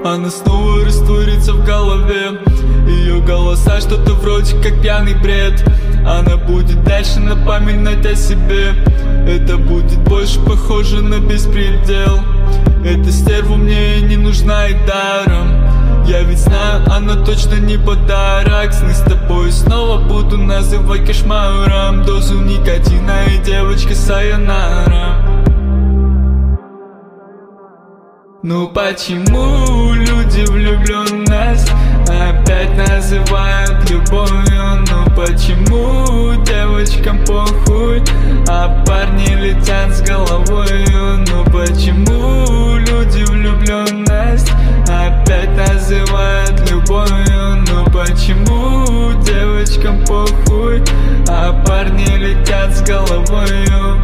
она снова растворится в голове. Ее голоса что-то вроде как пьяный бред. Она будет дальше напоминать о себе. Это будет больше похоже на беспредел. Эта стерва мне не нужна и даром. Я ведь знаю, она точно не подарок. Сны с тобой снова буду называть кошмаром. Дозу никотина и девочка сайонара. Ну почему люди влюбленность опять называют любовью? Ну почему девочкам похуй, а парни летят с головою? Ну почему люди влюбленность опять называют любовью? Ну почему девочкам похуй, а парни летят с головою?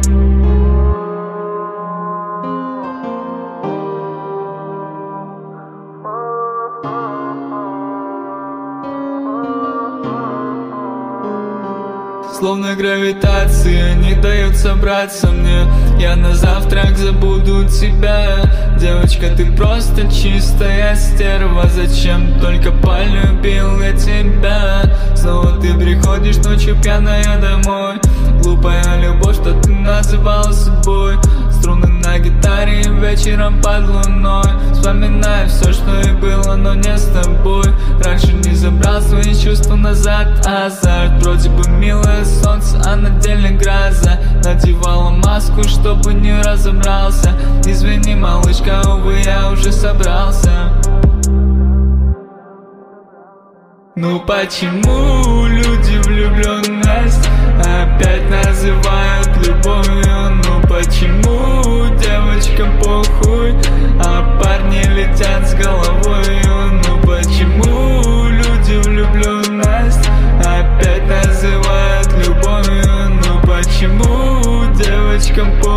Словно гравитация не дает собраться мне. Я на завтрак забуду тебя. Девочка, ты просто чистая стерва. Зачем только полюбил я тебя? Снова ты приходишь ночью пьяная домой. Глупая любовь, что ты называла собой. Струны на гитаре вечером под луной. Вспоминаю все, что и было, но не с тобой. Раньше не забрал свои чувства назад. Азарт, вроде бы милое солнце, а на деле гроза. Надевала маску, чтобы не разобрался. Извини, малышка, увы, я уже собрался. Ну почему люди влюбленность опять называют любовью? Ну почему девочкам похуй, а парни летят с головою? Ну почему люди влюбленность опять называют любовью? Ну почему девочкам похуй?